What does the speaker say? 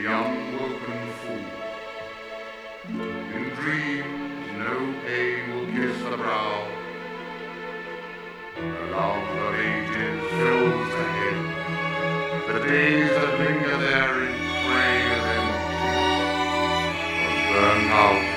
the unwoken fool. In dreams no pain will kiss the brow. The love of ages fills the head. The days that linger there in prey of empty, burn out